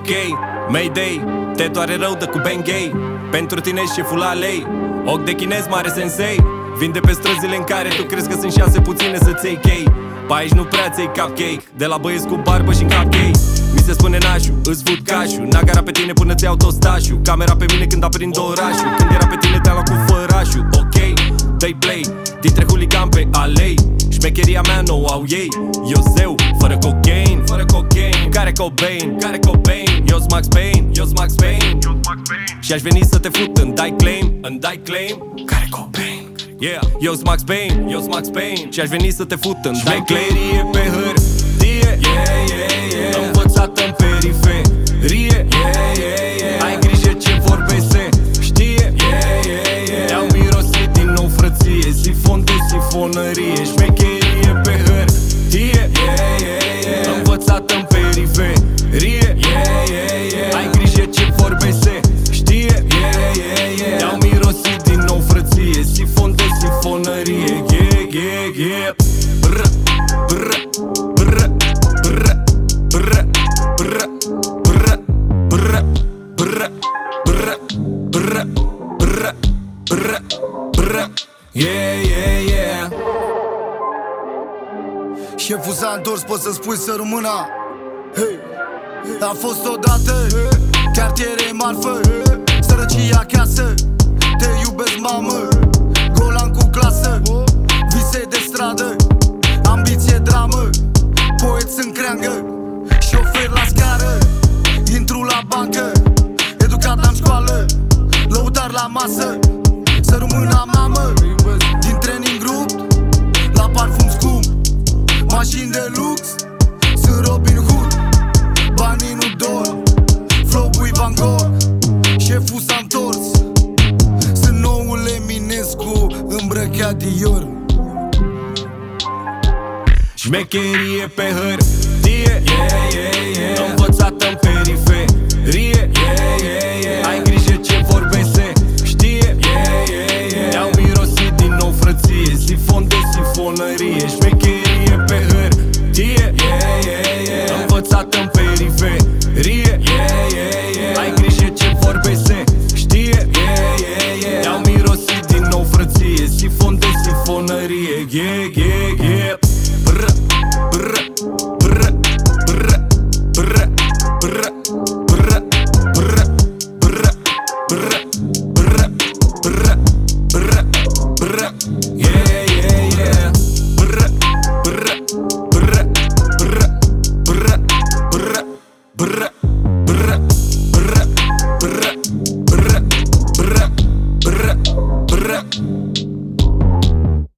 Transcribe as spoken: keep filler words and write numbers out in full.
ok, Mayday, te doare rău de cu bang gay. Pentru tine șeful alei, ochi de chinez mare sensei. Vin de pe străzile în care tu crezi că sunt șanse puține să-ți iei chei. Pa aici nu prea ți-ai cupcake, de la băieți cu barbă și-n cupcake. Mi se spune nașu, îți văd cașul, n-agara pe tine până ți iau tostașul. Camera pe mine când aprind orașul, când era pe tine te-am luat cu fărașul. Ok, dă-i play, dintre huligan pe alei. Șmecheria mea nu au ei, eu zeu, fără cocaine, fără cocaine. Care Cobain, care Cobain, eu-s Max Payne, eu-s Max Payne. Și-aș veni să te fut, îmi dai claim, îmi dai claim. Care Cobain, yeah, eu-s Max Payne, eu-s Max Payne. Și-aș veni să te fut, îmi dai șmecherie pe hârtie, yeah, yeah, yeah. Învățată în periferie, yeah, yeah, yeah. Ai grijă ce vorbe se știe, yeah, yeah, yeah. Te-au mirosit din nou frăție, sifon de sifonărie. Șmecherie pe hârtie, yeah, yeah, yeah. Învățată în periferie, yeah, yeah, yeah. Ai grijă ce vorbe se știe, yeah, yeah, yeah. Te-au mirosit din nou frăție, sifon de sifonărie, yeah, yeah, yeah. Brr, brr, brr, brr, brr, brr, brr, brr, brr, brr, brr, brr, brr, brr, yeah, yeah, yeah. Șeful s-a întors, poți să spui să rămâna. Hey. A fost odată, cartiere marfă, sărăcie acasă. Te iubesc, mamă, golan cu clasă. Vise de stradă, ambiție, dramă. Poet în creangă, șofer la scară. Intru la bancă, educat în școală, lăudar la masă. Să rămâna, mamă, din training rupt la parfum scump, mașini de lux, sunt Robin Hood. Banii nu dor, flow-ul Van Gogh. Șeful s-a întors, sunt noul Eminescu îmbrăcat Dior. Șmecherie pe hârtie, yeah, yeah, yeah. Învățată în periferie, yeah, yeah, yeah. Ai grijă ce vorbe se știe, yeah, yeah, yeah. Te-au mirosit din nou frăție, sifon de sifonărie. Șmecherie pe hârtie, yeah, yeah, yeah. Învățată în periferie, yeah, yeah, yeah. Ai grijă ce vorbe se știe, yeah, yeah, yeah. Te-au mirosit din nou frăție, sifon de sifonărie, yeah, yeah, yeah. Brr, brr, brr, brr, brr, brr, brr, brr.